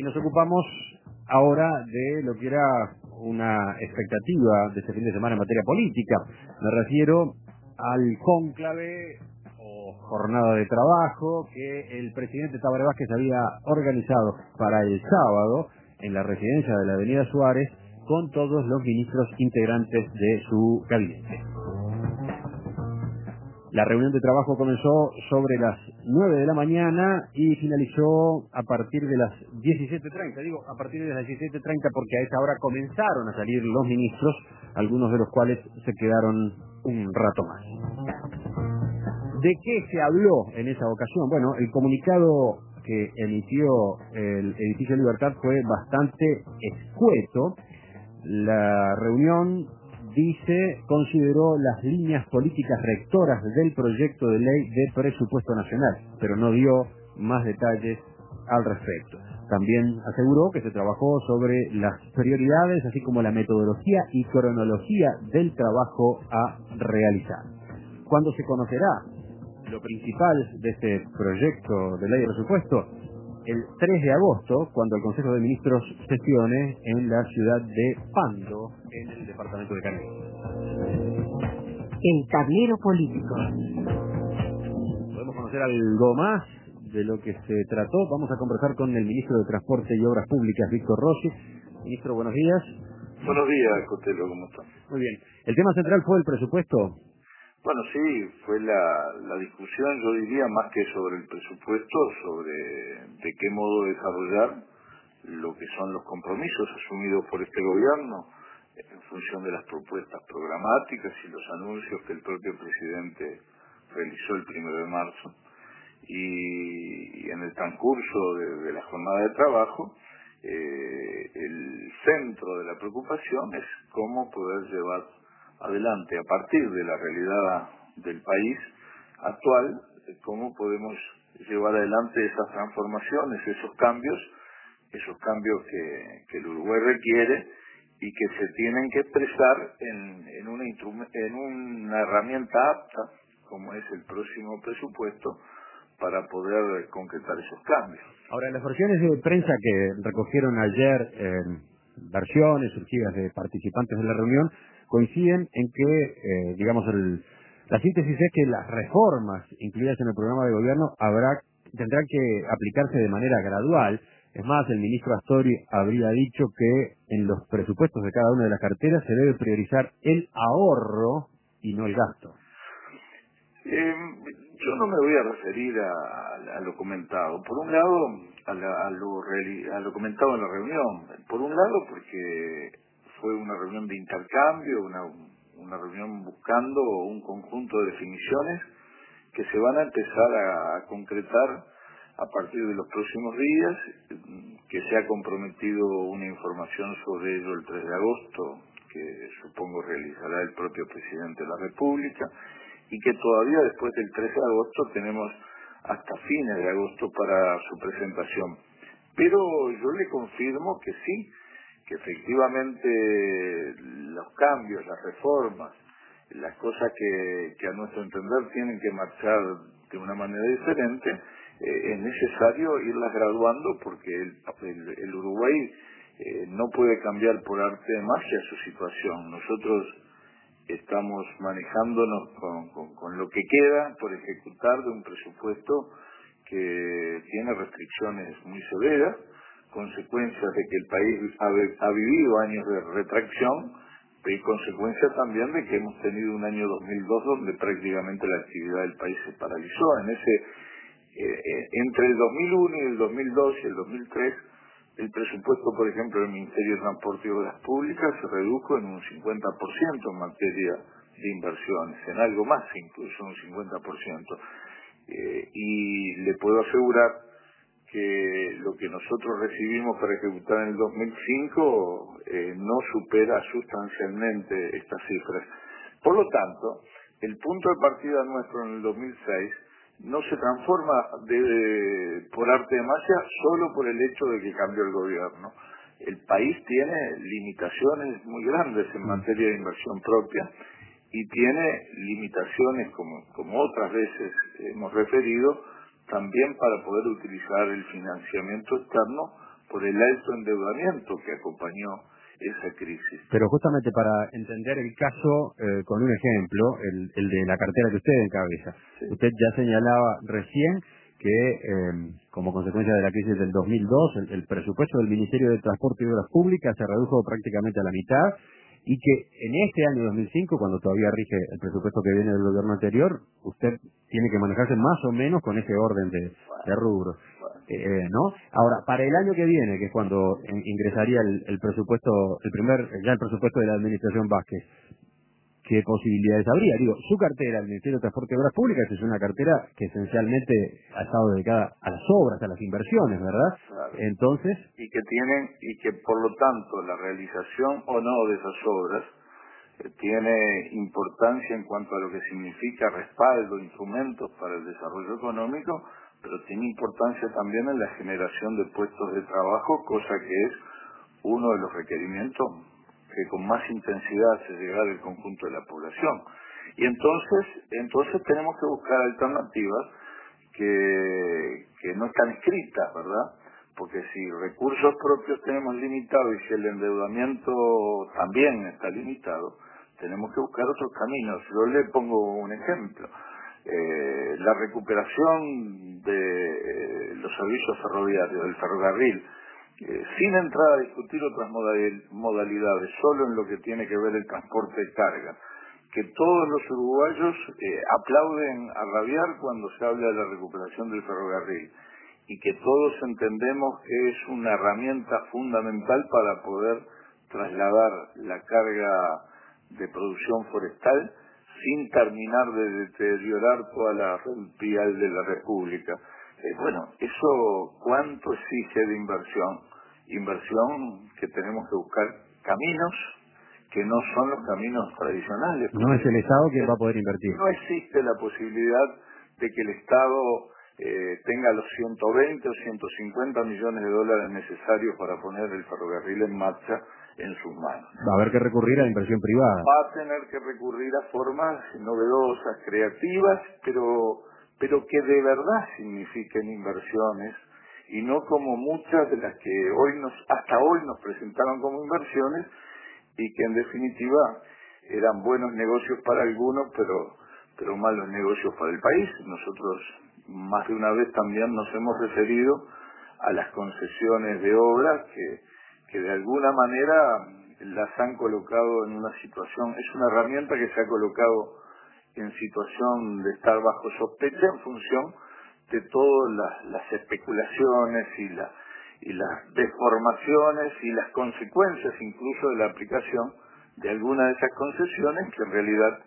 nos ocupamos ahora de lo que era una expectativa de este fin de semana en materia política. Me refiero al cónclave o jornada de trabajo que el presidente Tabaré Vázquez había organizado para el sábado en la residencia de la Avenida Suárez con todos los ministros integrantes de su gabinete. La reunión de trabajo comenzó sobre las 9 de la mañana y finalizó a partir de las 17:30. Digo, a partir de las 17:30 porque a esa hora comenzaron a salir los ministros, algunos de los cuales se quedaron un rato más. ¿De qué se habló en esa ocasión? Bueno, el comunicado que emitió el Edificio Libertad fue bastante escueto. La reunión, dice, consideró las líneas políticas rectoras del proyecto de ley de presupuesto nacional, pero no dio más detalles al respecto. También aseguró que se trabajó sobre las prioridades, así como la metodología y cronología del trabajo a realizar. ¿Cuándo se conocerá lo principal de este proyecto de ley de presupuesto? El 3 de agosto, cuando el Consejo de Ministros sesione en la ciudad de Pando, en el departamento de Canelones. El tablero político. ¿Podemos conocer algo más de lo que se trató? Vamos a conversar con el ministro de Transporte y Obras Públicas, Víctor Rossi. Ministro, buenos días. Buenos días, Cotelo, ¿cómo estás? Muy bien. ¿El tema central fue el presupuesto? Bueno, sí, fue la discusión, yo diría, más que sobre el presupuesto, sobre de qué modo desarrollar lo que son los compromisos asumidos por este gobierno en función de las propuestas programáticas y los anuncios que el propio presidente realizó el 1 de marzo. Y en el transcurso de la jornada de trabajo, el centro de la preocupación es cómo poder llevar adelante, a partir de la realidad del país actual, cómo podemos llevar adelante esas transformaciones, esos cambios que el Uruguay requiere y que se tienen que expresar en una herramienta apta, como es el próximo presupuesto, para poder concretar esos cambios. Ahora, en las versiones de prensa que recogieron ayer, versiones surgidas de participantes de la reunión, coinciden en que, la síntesis es que las reformas incluidas en el programa de gobierno tendrán que aplicarse de manera gradual. Es más, el ministro Astori habría dicho que en los presupuestos de cada una de las carteras se debe priorizar el ahorro y no el gasto. Yo no me voy a referir a lo comentado. Por un lado, a lo comentado en la reunión. Por un lado, porque fue una reunión de intercambio, una reunión buscando un conjunto de definiciones que se van a empezar a concretar a partir de los próximos días, que se ha comprometido una información sobre ello el 3 de agosto, que supongo realizará el propio presidente de la República, y que todavía después del 13 de agosto tenemos hasta fines de agosto para su presentación. Pero yo le confirmo que sí, que efectivamente los cambios, las reformas, las cosas que a nuestro entender tienen que marchar de una manera diferente, es necesario irlas graduando porque el Uruguay no puede cambiar por arte de magia su situación. Nosotros estamos manejándonos con lo que queda por ejecutar de un presupuesto que tiene restricciones muy severas, consecuencias de que el país ha vivido años de retracción y consecuencia también de que hemos tenido un año 2002 donde prácticamente la actividad del país se paralizó. Entre el 2001 y el 2002 y el 2003, el presupuesto, por ejemplo, del Ministerio de Transporte y Obras Públicas se redujo en un 50% en materia de inversiones, en algo más incluso un 50%. Y le puedo asegurar que lo que nosotros recibimos para ejecutar en el 2005 no supera sustancialmente estas cifras. Por lo tanto, el punto de partida nuestro en el 2006 no se transforma por arte de magia solo por el hecho de que cambió el gobierno. El país tiene limitaciones muy grandes en materia de inversión propia y tiene limitaciones, como otras veces hemos referido, también para poder utilizar el financiamiento externo por el alto endeudamiento que acompañó esa crisis. Pero justamente para entender el caso, con un ejemplo, el de la cartera que usted encabeza. Sí. Usted ya señalaba recién que como consecuencia de la crisis del 2002, el presupuesto del Ministerio de Transporte y Obras Públicas se redujo prácticamente a la mitad, y que en este año 2005, cuando todavía rige el presupuesto que viene del gobierno anterior, usted tiene que manejarse más o menos con ese orden de rubros. ¿No? Ahora, para el año que viene, que es cuando ingresaría el presupuesto, ya el presupuesto de la administración Vázquez, ¿qué posibilidades habría? Digo, su cartera, el Ministerio de Transporte y Obras Públicas, es una cartera que esencialmente ha estado dedicada a las obras, a las inversiones, ¿verdad? Claro. Entonces... Y que por lo tanto la realización o no de esas obras tiene importancia en cuanto a lo que significa respaldo, instrumentos para el desarrollo económico, pero tiene importancia también en la generación de puestos de trabajo, cosa que es uno de los requerimientos que con más intensidad se llega del conjunto de la población. Y entonces tenemos que buscar alternativas que no están escritas, ¿verdad? Porque si recursos propios tenemos limitados y si el endeudamiento también está limitado, tenemos que buscar otros caminos. Yo le pongo un ejemplo. La recuperación de los servicios ferroviarios, del ferrocarril, sin entrar a discutir otras modalidades, solo en lo que tiene que ver el transporte de carga, que todos los uruguayos aplauden a rabiar cuando se habla de la recuperación del ferrocarril, y que todos entendemos que es una herramienta fundamental para poder trasladar la carga de producción forestal sin terminar de deteriorar toda la red vial de la República. Bueno, eso ¿cuánto exige de inversión? Inversión que tenemos que buscar caminos que no son los caminos tradicionales. No es el Estado quien va a poder invertir. No existe la posibilidad de que el Estado tenga los 120 o 150 millones de dólares necesarios para poner el ferrocarril en marcha en sus manos. Va a haber que recurrir a la inversión privada. Va a tener que recurrir a formas novedosas, creativas, pero que de verdad signifiquen inversiones, y no como muchas de las que hasta hoy nos presentaron como inversiones, y que en definitiva eran buenos negocios para algunos, pero malos negocios para el país. Nosotros más de una vez también nos hemos referido a las concesiones de obras que de alguna manera las han colocado en una situación, es una herramienta que se ha colocado en situación de estar bajo sospecha en función de todas las especulaciones y las deformaciones y las consecuencias incluso de la aplicación de alguna de esas concesiones que en realidad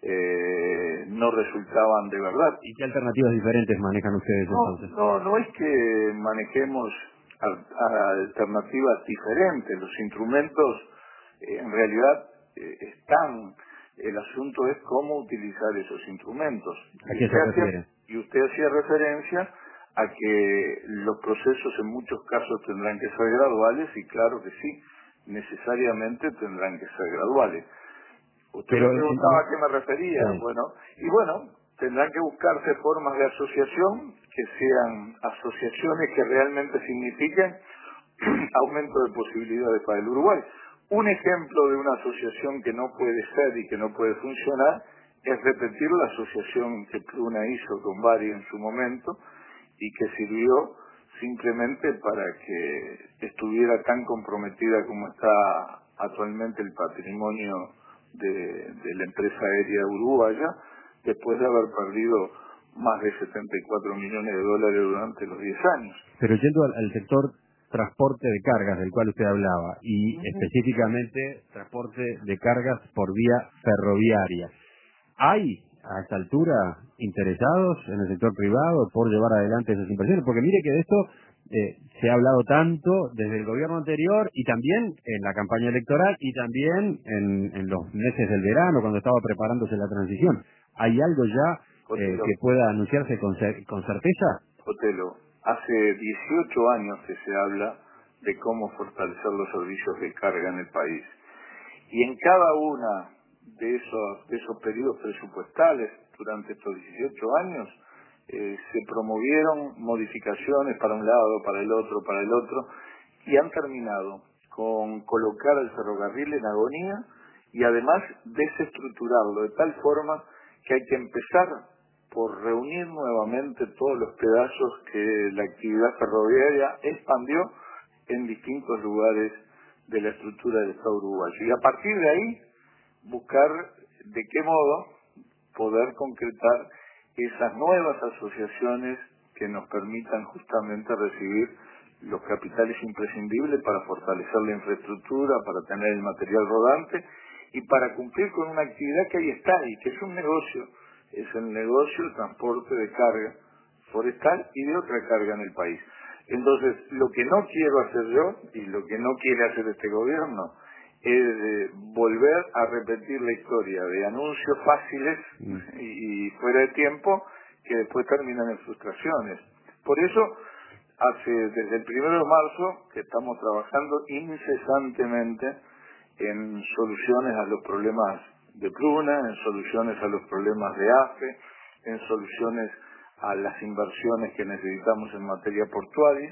no resultaban de verdad. ¿Y qué alternativas diferentes manejan ustedes entonces? No es que manejemos alternativas diferentes. Los instrumentos en realidad están. El asunto es cómo utilizar esos instrumentos. ¿A qué se refiere? Y usted hacía referencia a que los procesos en muchos casos tendrán que ser graduales, y claro que sí, necesariamente tendrán que ser graduales. Usted me preguntaba a qué me refería. Sí. Bueno, tendrán que buscarse formas de asociación que sean asociaciones que realmente signifiquen aumento de posibilidades para el Uruguay. Un ejemplo de una asociación que no puede ser y que no puede funcionar es repetir la asociación que Pluna hizo con Bari en su momento, y que sirvió simplemente para que estuviera tan comprometida como está actualmente el patrimonio de la empresa aérea uruguaya, después de haber perdido más de 74 millones de dólares durante los 10 años. Pero yendo al sector transporte de cargas del cual usted hablaba, y específicamente transporte de cargas por vía ferroviaria, ¿hay a esta altura interesados en el sector privado por llevar adelante esas inversiones? Porque mire que de esto se ha hablado tanto desde el gobierno anterior, y también en la campaña electoral, y también en los meses del verano cuando estaba preparándose la transición. ¿Hay algo ya que pueda anunciarse con certeza? Otelo, hace 18 años que se habla de cómo fortalecer los servicios de carga en el país, y en cada una de esos periodos presupuestales durante estos 18 años se promovieron modificaciones para un lado, para el otro, y han terminado con colocar el ferrocarril en agonía y además desestructurarlo de tal forma que hay que empezar por reunir nuevamente todos los pedazos que la actividad ferroviaria expandió en distintos lugares de la estructura del Estado uruguayo. Y a partir de ahí, buscar de qué modo poder concretar esas nuevas asociaciones que nos permitan justamente recibir los capitales imprescindibles para fortalecer la infraestructura, para tener el material rodante y para cumplir con una actividad que ahí está y que es un negocio, es el negocio de transporte de carga forestal y de otra carga en el país. Entonces, lo que no quiero hacer yo y lo que no quiere hacer este gobierno es volver a repetir la historia de anuncios fáciles y fuera de tiempo que después terminan en frustraciones. Por eso, desde el 1 de marzo que estamos trabajando incesantemente en soluciones a los problemas de Pluna, en soluciones a los problemas de AFE, en soluciones a las inversiones que necesitamos en materia portuaria,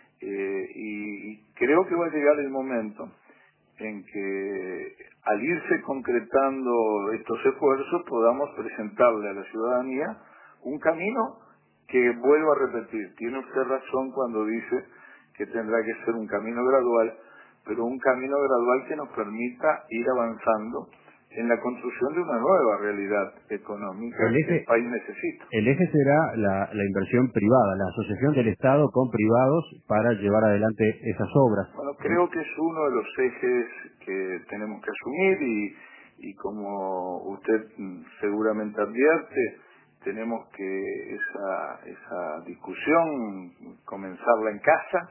y creo que va a llegar el momento en que al irse concretando estos esfuerzos podamos presentarle a la ciudadanía un camino que, vuelvo a repetir, tiene usted razón cuando dice que tendrá que ser un camino gradual, pero un camino gradual que nos permita ir avanzando en la construcción de una nueva realidad económica que el país necesita. El eje será la inversión privada, la asociación del Estado con privados para llevar adelante esas obras. Bueno, creo que es uno de los ejes que tenemos que asumir y como usted seguramente advierte, tenemos que esa discusión comenzarla en casa,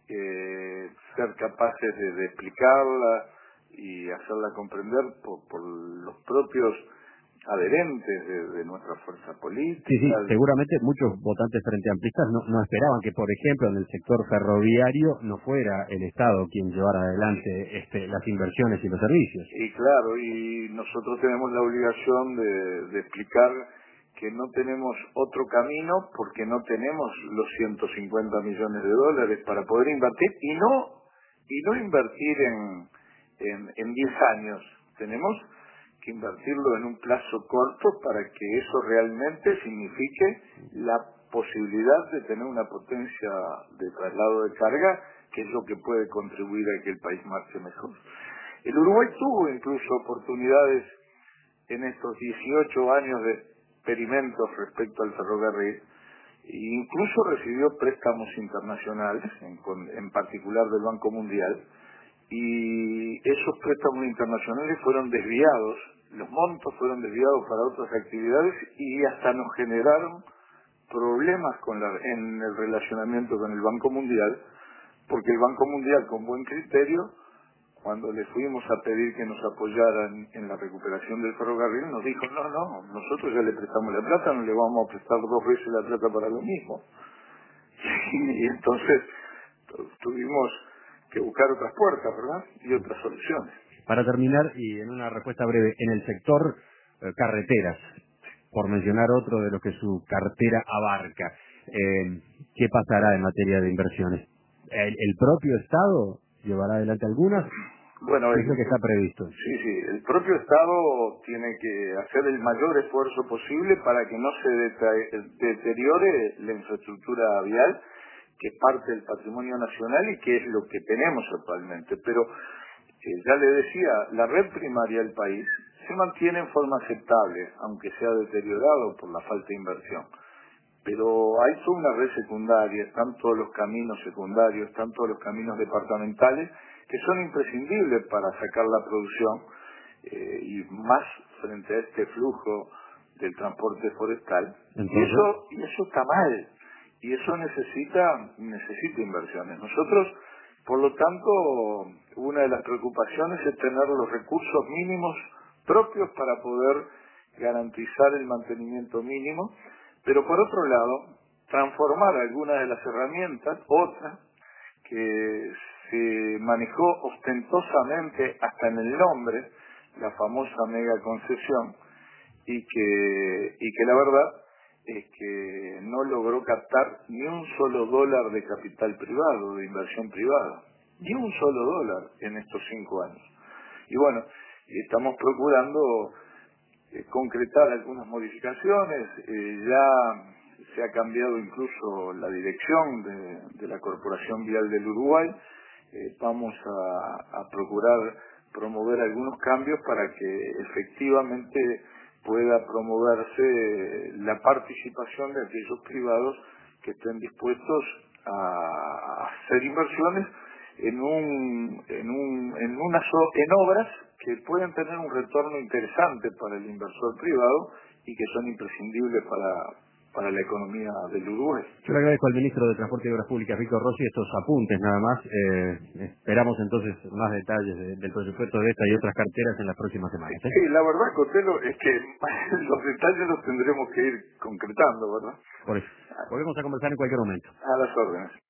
ser capaces de explicarla y hacerla comprender por los propios adherentes de nuestra fuerza política. Sí, seguramente muchos votantes frente amplistas no esperaban que, por ejemplo, en el sector ferroviario no fuera el Estado quien llevara adelante las inversiones y los servicios. Y claro, y nosotros tenemos la obligación de explicar que no tenemos otro camino porque no tenemos los 150 millones de dólares para poder invertir y no invertir en 10 años. Tenemos que invertirlo en un plazo corto para que eso realmente signifique la posibilidad de tener una potencia de traslado de carga, que es lo que puede contribuir a que el país marche mejor. El Uruguay tuvo incluso oportunidades en estos 18 años de experimentos respecto al ferrocarril, e incluso recibió préstamos internacionales, en particular del Banco Mundial, y esos préstamos internacionales fueron desviados, los montos fueron desviados para otras actividades y hasta nos generaron problemas en el relacionamiento con el Banco Mundial, porque el Banco Mundial, con buen criterio, cuando le fuimos a pedir que nos apoyaran en la recuperación del ferrocarril, nos dijo, no, nosotros ya le prestamos la plata, no le vamos a prestar 2 veces la plata para lo mismo. Y entonces tuvimos que buscar otras puertas, ¿verdad? Y otras soluciones. Para terminar, y en una respuesta breve, en el sector carreteras, por mencionar otro de lo que su cartera abarca, ¿qué pasará en materia de inversiones? ¿El propio Estado llevará adelante algunas? Bueno, ¿Qué es lo que está previsto? Sí, el propio Estado tiene que hacer el mayor esfuerzo posible para que no se deteriore la infraestructura vial, que es parte del patrimonio nacional y que es lo que tenemos actualmente. Pero, ya le decía, la red primaria del país se mantiene en forma aceptable, aunque sea deteriorado por la falta de inversión. Pero hay toda una red secundaria, están todos los caminos secundarios, están todos los caminos departamentales, que son imprescindibles para sacar la producción, y más frente a este flujo del transporte forestal. Y eso está mal, y eso necesita inversiones. Nosotros, por lo tanto, una de las preocupaciones es tener los recursos mínimos propios para poder garantizar el mantenimiento mínimo, pero por otro lado, transformar algunas de las herramientas, otras, que se manejó ostentosamente hasta en el nombre, la famosa mega concesión, y que la verdad es que no logró captar ni un solo dólar de capital privado, de inversión privada. ni un solo dólar en estos 5 años. Y bueno, estamos procurando concretar algunas modificaciones. Ya se ha cambiado incluso la dirección de la Corporación Vial del Uruguay. Vamos a procurar promover algunos cambios para que efectivamente pueda promoverse la participación de aquellos privados que estén dispuestos a hacer inversiones en obras que pueden tener un retorno interesante para el inversor privado y que son imprescindibles para la economía del Uruguay. Yo le agradezco al ministro de Transporte y Obras Públicas, Víctor Rossi, estos apuntes nada más. Esperamos entonces más detalles del presupuesto de esta y otras carteras en las próximas semanas. Sí, la verdad, Cotelo, es que los detalles los tendremos que ir concretando, ¿verdad? Por eso. Volvemos a conversar en cualquier momento. A las órdenes.